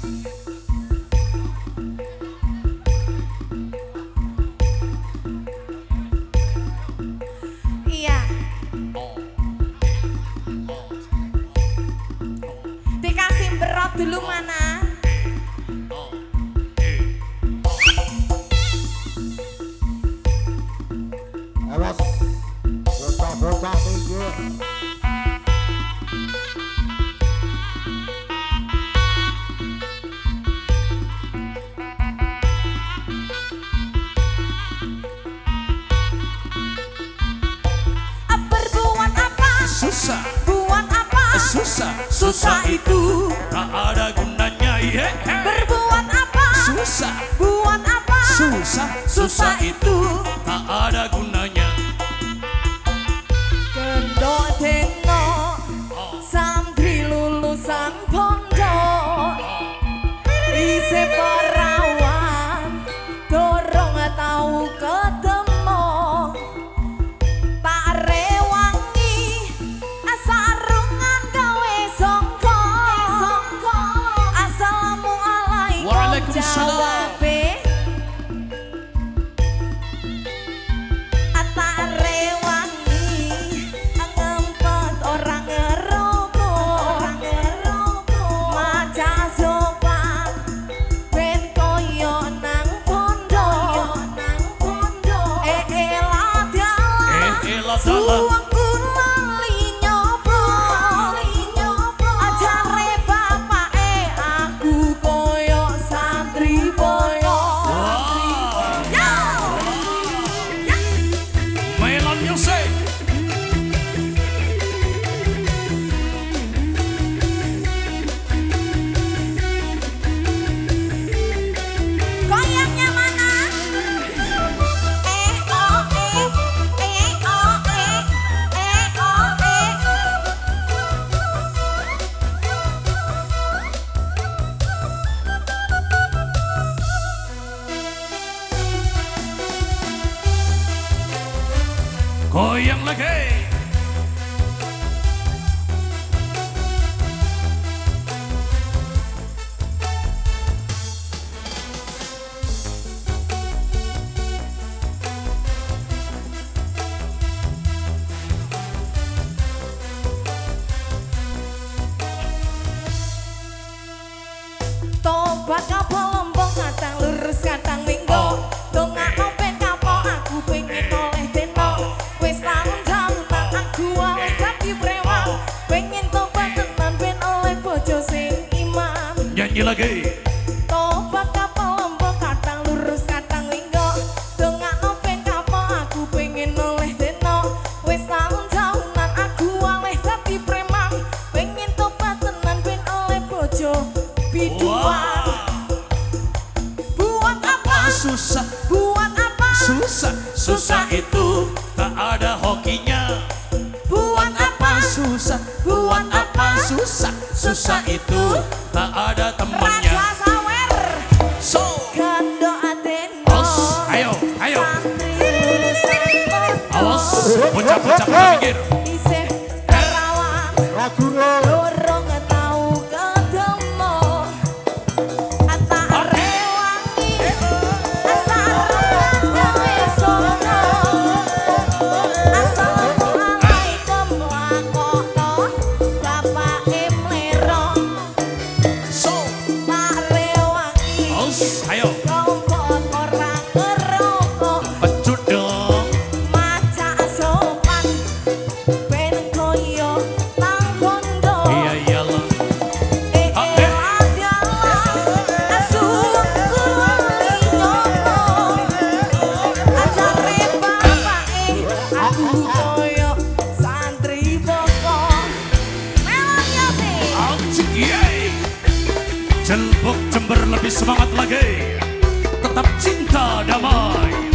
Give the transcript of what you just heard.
Iya. Dikasih berat dulu mana? Awas, bocah-bocah pinggir. Berbuat apa? Susah, Buat apa? susah, Susah itu. tak ada gunanya. Berbuat apa? Susah, Buat apa? susah, Susah itu. tak ada gunanya. Kendok deno santri lulusan pondok isi perawan dorong tau ketemu tak rewangi sarungan gawe songko assalamualaikum Waalaikumsalam. jawabe tak rewangi ngempet orang ngerokok maca sopan ben koyo nang pondok elah dalah Elah dalah. suwengku lali nyoba ajare bapake aku koyo santri boyo Melon music. goyangnya mana? Oh Goyang lagi. tobat kapal lombong kadang lurus kadang minggu dongakno ben kapok aku pengen oleh deno wis tahun-tahunan aku awet dadi brewang pengen tobat tenan ben oleh bojo sing iman Nyanyi lagi. tobat kapal lombong kadang lurus kadang minggu dongakno ben kapok aku pengen oleh deno wis tahun-tahunan aku awet dadi preman pengen tobat tenan ben oleh bojo biduan. Buat apa? Susah, Buat apa? susah, susah itu tak ada hokinya. Buat apa? Susah, buat apa? Susah, susah itu tak ada temannya. Raja Sawer So, Kando Ateno awas, ayo, ayo, awas, bocah-bocah pada pinggir. Isih perawan Rajune, dorong tau ketemu tak rewangi sarungan gawe sono assalamualaikum lakono bapake mlerong So, tak rewangi awas, ayo, kompot orang ngerokok pecut dong. maca sopan ben koyo nang bondo Iya iyalah. Anjing yay. Celpuk Jember lebih semangat lagi. Tetap cinta damai.